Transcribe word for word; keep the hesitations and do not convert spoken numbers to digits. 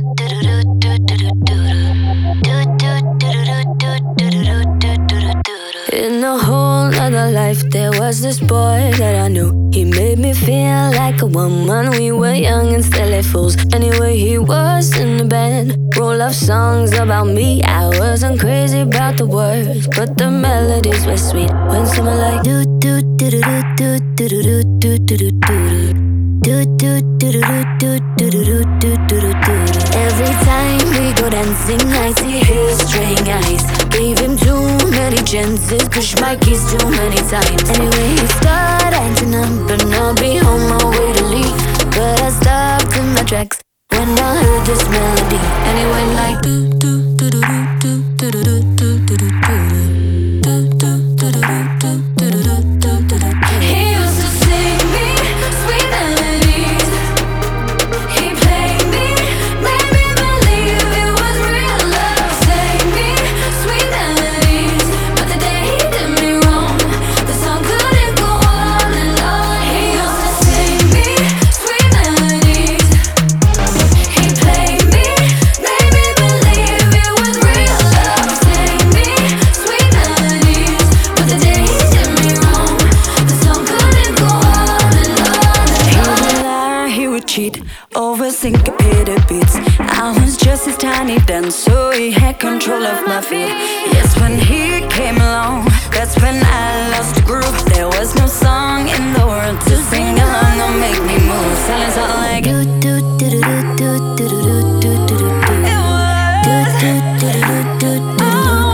In a whole other life, there was this boy that I knew. He made me feel like a woman. We were young and silly fools. Anyway, he was in the band. Roll of songs about me. I wasn't crazy about the words, but the melodies were sweet. When someone like do do do do do do do do do do do do. Do do do do do do do do do do do do. Every time we go dancing, I see his straying eyes. Gave him too many chances, pushed my keys too many times. Anyway, he started acting up, and I'll be on my way to leave. But I stopped in my tracks when I heard this melody, and it went like do do do do do do do do do do do do. Cheat over syncopated beats. I was just his tiny dance, so he had control of my feet. Yes, when he came along, that's when I lost the groove. There was no song in the world to sing along or make me move. Silence all like do do do do do do do do do do do. It was do do do do do do do.